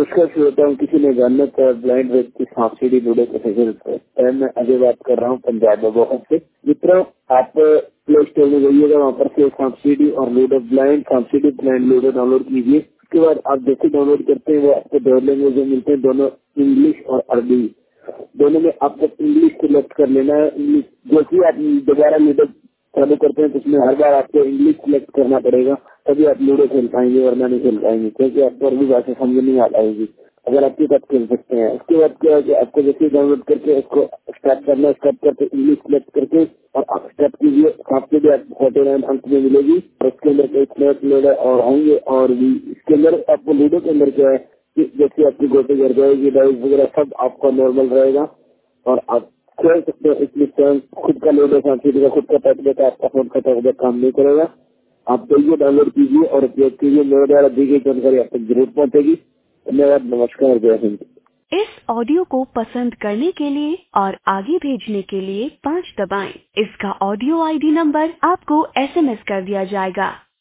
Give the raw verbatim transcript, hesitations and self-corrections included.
नमस्कार श्रोता हूँ। किसी ने जानना था ब्लाइंड व्यक्ति सांप सीढ़ी लूडो कैसे खेलते हैं। मैं अजय बात कर रहा हूँ पंजाब बहुत से। मित्रों, आप प्ले स्टोर में जाइएगा, वहाँ पर से सांप सीढ़ी और लूडो ब्लाइंड सांप सीढ़ी ब्लाइंड लूडो डाउनलोड कीजिए। उसके बाद आप जैसे डाउनलोड करते हैं वो आपको दो लैंग्वेज में मिलते हैं, दोनों इंग्लिश और अरबी। दोनों में आपको इंग्लिश सिलेक्ट कर लेना है। इंग्लिश जैसे आप दोबारा लूडो चालू करते हैं तो उसमें हर बार आपको इंग्लिश सिलेक्ट करना पड़ेगा, तभी आप लूडो खेल पाएंगे, वरना नहीं खेल पाएंगे, क्योंकि आपको अरबी भाषा समझ नहीं आ पाएगी। अगर आपके साथ खेल सकते हैं। उसके बाद क्या है कि आपको जैसे डाउनलोड करके उसको स्टार्ट करना, स्टार्ट करके इंग्लिश सिलेक्ट करके और स्टार्ट कीजिए। आपके भी आपको फोर्टी नाइन अंक में मिलेगी और उसके अंदर कई स्नैप लोडर और होंगे। और भी इसके अंदर आपको लूडो के अंदर क्या है कि जैसे आपकी गोटी घर जाएगी, डाइस वगैरह सब आपका नॉर्मल रहेगा और आप खेल सकते हैं। इसलिए खुद का लूडो सांसीडी का खुद का टैबलेट आपका फोन का टैबलेट काम नहीं करेगा। आप जाइए, डाउनलोड कीजिए और उपयोग कीजिए। मेरे द्वारा दी गई जानकारी आप तक जरूर पहुंचेगी। धन्यवाद, नमस्कार, जय हिंद। इस ऑडियो को पसंद करने के लिए और आगे भेजने के लिए पाँच दबाएं। इसका ऑडियो आईडी नंबर आपको एसएमएस कर दिया जाएगा।